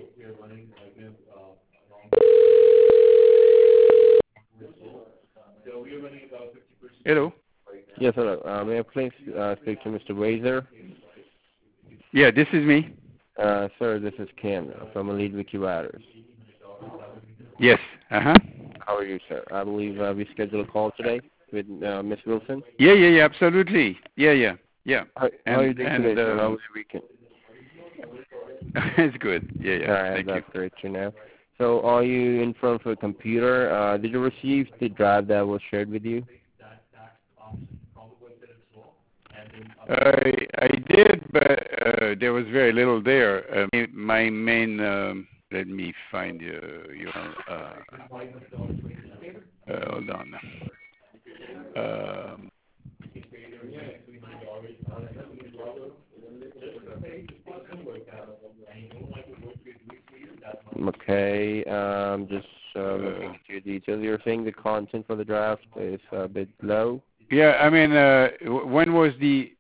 Hello. Yes, hello. May I please speak to Mr. Wazer? Yeah, this is me. Sir, this is Ken from Elite Wiki Writers. Yes. Uh-huh. How are you, sir? I believe we scheduled a call today with Miss Wilson. Yeah, absolutely. Yeah. How are you doing today, sir? How was your weekend? It's good. Yeah. All right, Thank that's you. great to know. So are you in front of a computer? Did you receive the drive that was shared with you? I did, but there was very little there. My main, let me find your, hold on. Okay, just looking at your details. You're saying the content for the draft is a bit low? Yeah, I mean, when was the,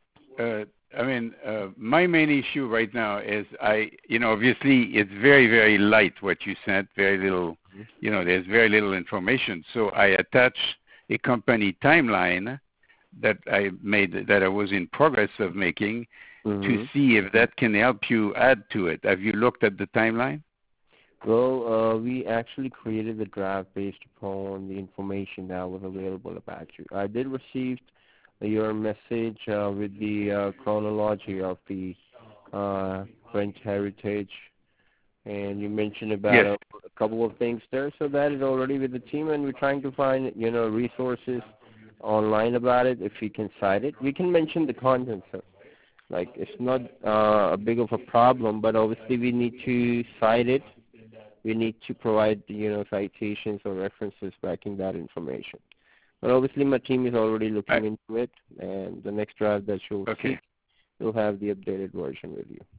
my main issue right now is obviously it's very, very light what you sent, very little, there's very little information. So I attached a company timeline that I made, that I was in progress of making, to see if that can help you add to it. Have you looked at the timeline? Well, we actually created the draft based upon the information that was available about you. I did receive your message with the chronology of the French heritage, and you mentioned about a couple of things there. So that is already with the team, and we're trying to find resources online about it. If we can cite it, we can mention the content. So, like, it's not a big of a problem, but obviously we need to cite it. We need to provide, citations or references backing that information. But obviously my team is already looking into it, and the next draft that you'll see, you'll have the updated version with you.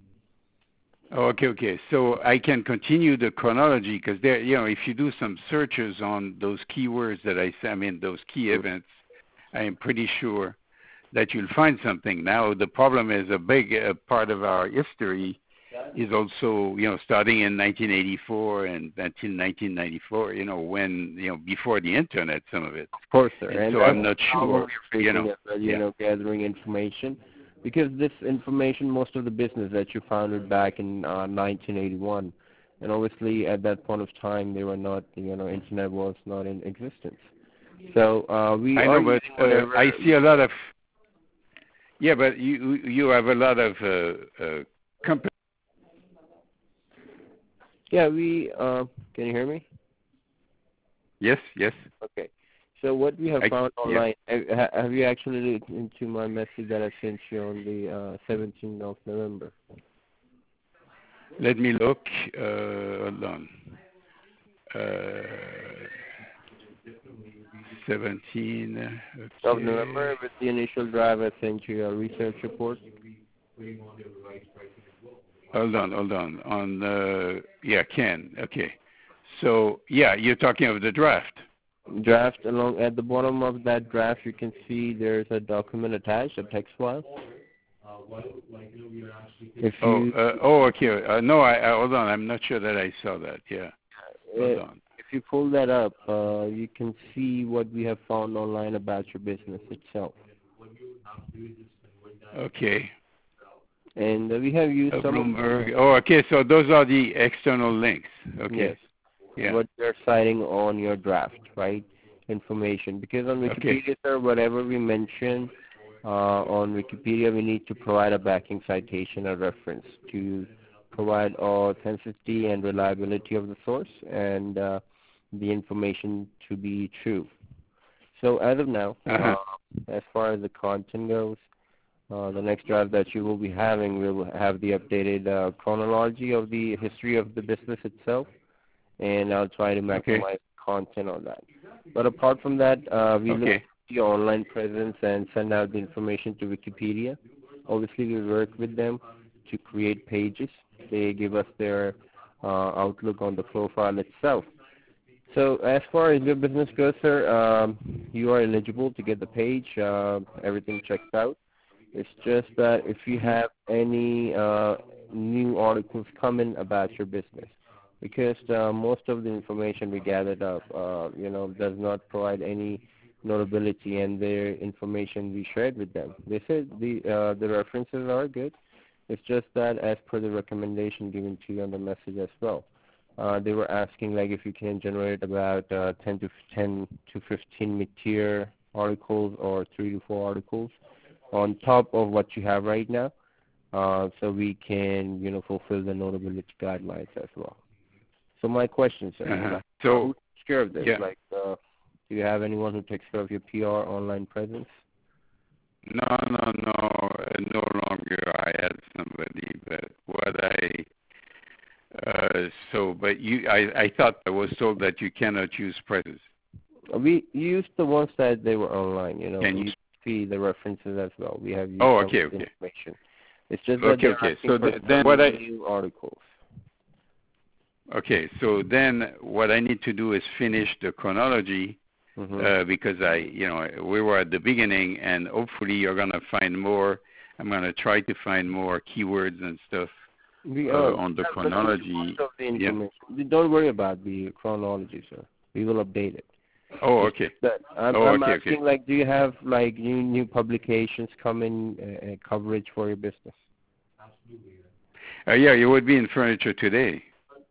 Okay. So I can continue the chronology because there, if you do some searches on those keywords that I said, those key events, I am pretty sure that you'll find something. Now the problem is a big part of our history is also, starting in 1984 and until 1994, when, before the internet, some of it. Of course, sir. And so I'm not sure, gathering information, because this information, most of the business that you founded back in 1981, and obviously at that point of time, they were not, internet was not in existence. So I know, but I see a lot of, but you have a lot of companies. Yeah, can you hear me? Yes. Okay. So what we have found online, have you actually looked into my message that I sent you on the 17th of November? Let me look. Hold on. 17 of November, with the initial drive I sent you a research report. Hold on. Ken. Okay. So, you're talking of the draft. Draft, along at the bottom of that draft, you can see there's a document attached, a text file. Okay. No, hold on. I'm not sure that I saw that. Yeah. Hold on. If you pull that up, you can see what we have found online about your business itself. Okay. And we have used some Bloomberg. Okay. So those are the external links. Okay. Yes. Yeah. What you're citing on your draft, right? Information. Because on Wikipedia, sir, whatever we mention on Wikipedia, we need to provide a backing citation or reference to provide authenticity and reliability of the source and the information to be true. So as of now, as far as the content goes, the next draft that you will be having will have the updated chronology of the history of the business itself, and I'll try to maximize content on that. But apart from that, we look at the online presence and send out the information to Wikipedia. Obviously, we work with them to create pages. They give us their outlook on the profile itself. So as far as your business goes, sir, you are eligible to get the page. Everything checks out. It's just that if you have any new articles coming about your business, because most of the information we gathered up, does not provide any notability, and their information we shared with them. They said the references are good. It's just that as per the recommendation given to you on the message as well, they were asking like if you can generate about 10 to 15 mid-tier articles or 3 to 4 articles on top of what you have right now, so we can fulfill the notability guidelines as well. So my question, sir, so who takes care of this? Yeah. Do you have anyone who takes care of your PR online presence? No. No longer. I had somebody, but I thought I was told that you cannot use presses. We used the ones that they were online. Can you we see the references as well. We have used okay. information. It's just that they're asking So for then new articles. Okay, so then what I need to do is finish the chronology. Because we were at the beginning, and hopefully you're gonna find more. I'm gonna try to find more keywords and stuff on the chronology. Don't worry about the chronology, sir. We will update it. Oh, okay. I'm asking, like, do you have like new publications coming, coverage for your business? Yeah, you would be in Furniture Today.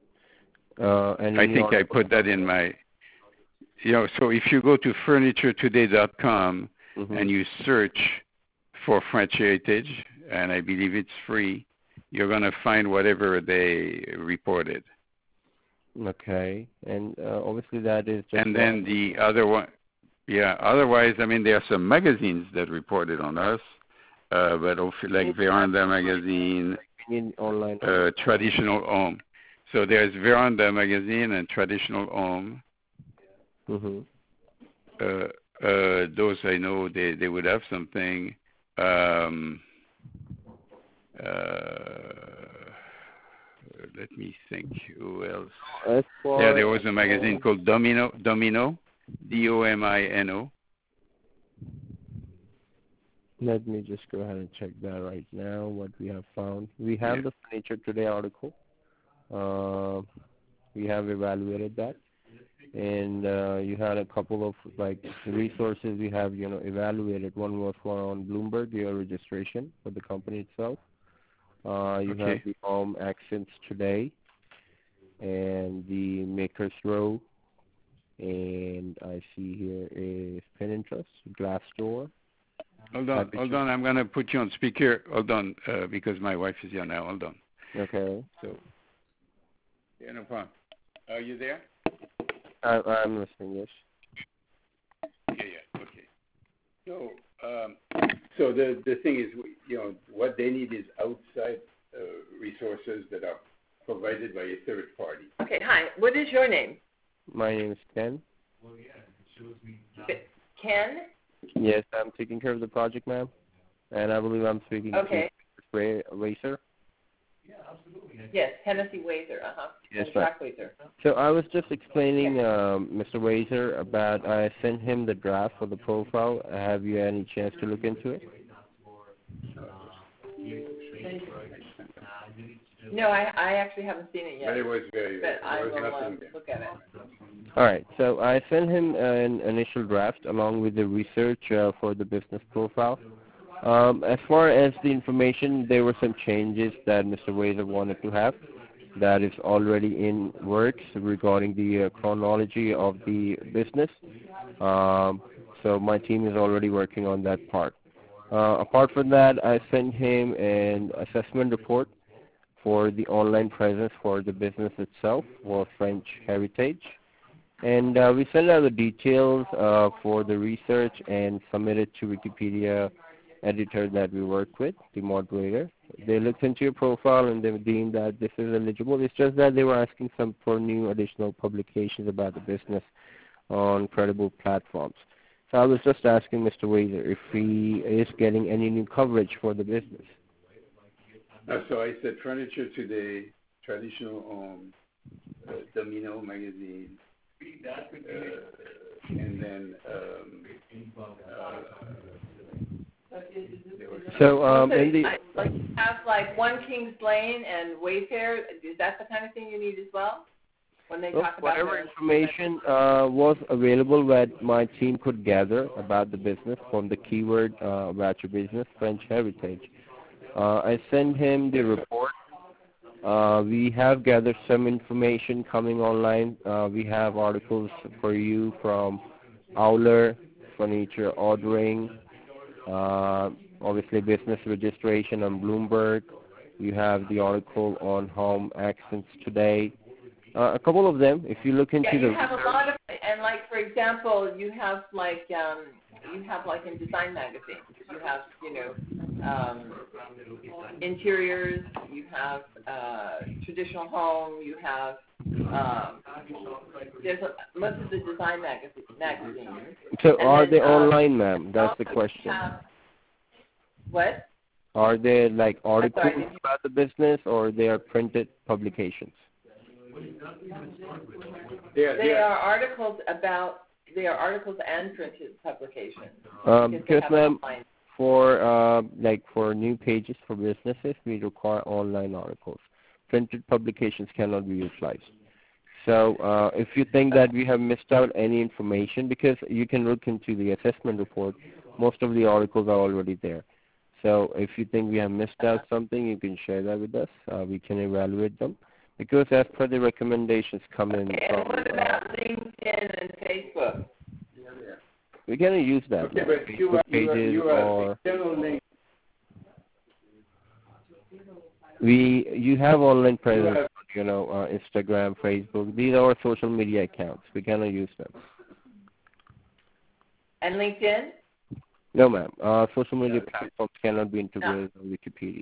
I think I put that in my. So if you go to FurnitureToday.com and you search for French Heritage, and I believe it's free, you're going to find whatever they reported. Okay, and obviously that is just... And then the other one, otherwise, there are some magazines that reported on us, but like Veranda Magazine, online, Traditional Home. So there's Veranda Magazine and Traditional Home. Those I know they would have something. Let me think. Who else? There was a magazine called Domino, Domino. Let me just go ahead and check that right now, what we have found. We have the Furniture Today article. We have evaluated that. And you had a couple of like resources we have evaluated. One was on Bloomberg, your registration for the company itself. You have the Home Accents Today and the Makers Row, and I see here is Pinterest, Glassdoor. Hold on. I'm going to put you on speaker. Hold on, because my wife is here now. Hold on. Okay. So, no problem. Are you there? I'm listening, yes. Yeah, okay. So the thing is, what they need is outside resources that are provided by a third party. Okay, hi. What is your name? My name is Ken. Ken? Yes, I'm taking care of the project, ma'am. And I believe I'm speaking to Racer. Yes, Hennessy Wazer, Yes, Track Wazer. So I was just explaining, Mr. Wazer, about I sent him the draft for the profile. Have you had any chance to look into it? No, I actually haven't seen it yet. But it was but I will look at it. All right. So I sent him an initial draft along with the research for the business profile. As far as the information, there were some changes that Mr. Wazer wanted to have that is already in works regarding the chronology of the business. So my team is already working on that part. Apart from that, I sent him an assessment report for the online presence for the business itself for French Heritage. And we sent out the details for the research and submitted to Wikipedia editor that we work with, the moderator. They looked into your profile and they deemed that this is eligible. It's just that they were asking for new additional publications about the business on credible platforms. So I was just asking Mr. Wazer if he is getting any new coverage for the business. So I said Furniture Today, Traditional Home, Domino Magazine, and then So like have like One Kings Lane and Wayfair. Is that the kind of thing you need as well? When they talk about whatever information was available that my team could gather about the business from the keyword about your business, French Heritage. I sent him the report. We have gathered some information coming online. We have articles for you from Owler, Furniture Ordering, obviously business registration on Bloomberg. You have the article on Home Accents Today. A couple of them, if you look into you have a lot of, and like for example, you have like in design magazines, you have interiors, you have traditional home, you have there's most of the design magazines. So are they online, ma'am? That's the question. What? Are they like articles about the business, or they are printed publications? They are articles and printed publications. Because ma'am, for new pages for businesses, we require online articles. Printed publications cannot be utilized. So if you think that we have missed out any information, because you can look into the assessment report, most of the articles are already there. So if you think we have missed out something, you can share that with us. We can evaluate them. Because as per the recommendations come in from... And what about LinkedIn and Facebook? We can use that. Okay, but Facebook pages or... You have online presence, Instagram, Facebook. These are our social media accounts. We cannot use them. And LinkedIn? No, ma'am. Social media platforms cannot be integrated on Wikipedia.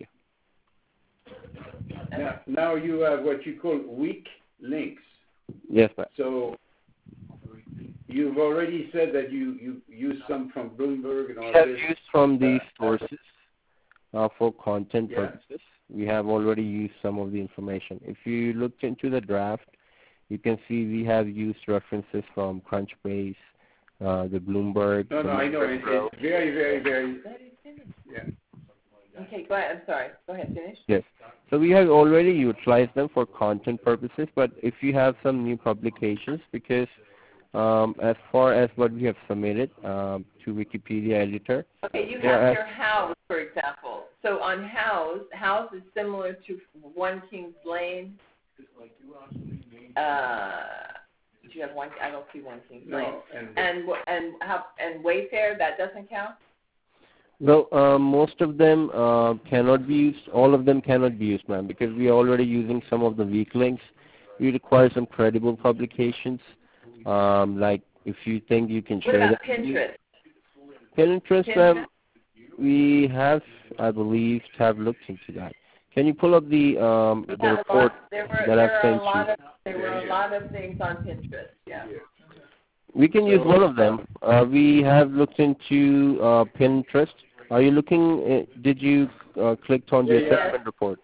Now you have what you call weak links. Yes, ma'am. So you've already said that you use some from Bloomberg and all this. We have used from these sources for content purposes. We have already used some of the information. If you looked into the draft, you can see we have used references from Crunchbase, the Bloomberg. No, I know. It's very, very, very... Yeah. Okay, go ahead. I'm sorry. Go ahead. Finish. Yes. So we have already utilized them for content purposes, but if you have some new publications, because as far as what we have submitted to Wikipedia editor. Okay, you have your house, for example. So on house is similar to One Kings Lane. Do you have one? I don't see One Kings Lane. No, and Wayfair, that doesn't count. Well, most of them cannot be used. All of them cannot be used, ma'am, because we are already using some of the weak links. We require some credible publications. Like if you think you can share that. Pinterest? Pinterest, ma'am, we have, I believe, have looked into that. Can you pull up the report that I've sent you? There were a lot of things on Pinterest, We can use one of them. We have looked into Pinterest. Are you looking, did you click on the assessment report?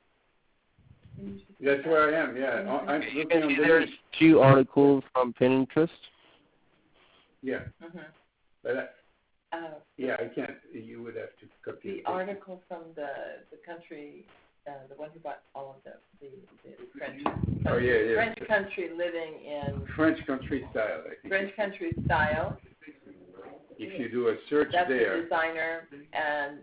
That's where I am, I'm looking on there's 2 articles from Pinterest. Yeah. But I can't. You would have to copy the article from the country, the one who bought all of the French. French country living in French country style. I think. French country style. If you do a search that's there, the designer, and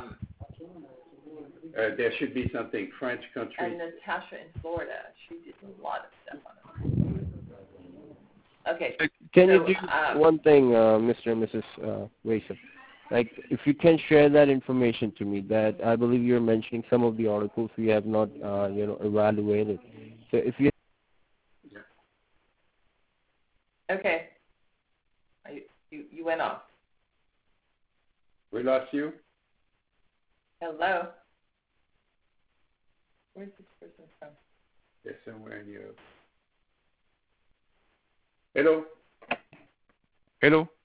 there should be something French country. And Natasha in Florida, she did a lot of stuff on it. Okay. Can you do one thing, Mr. and Mrs. Wason? Like, if you can share that information to me, that I believe you're mentioning some of the articles we have not, evaluated. So if you. Okay. You went off. We lost you. Hello. Where's this person from? They're somewhere in Europe. Hello. Hello.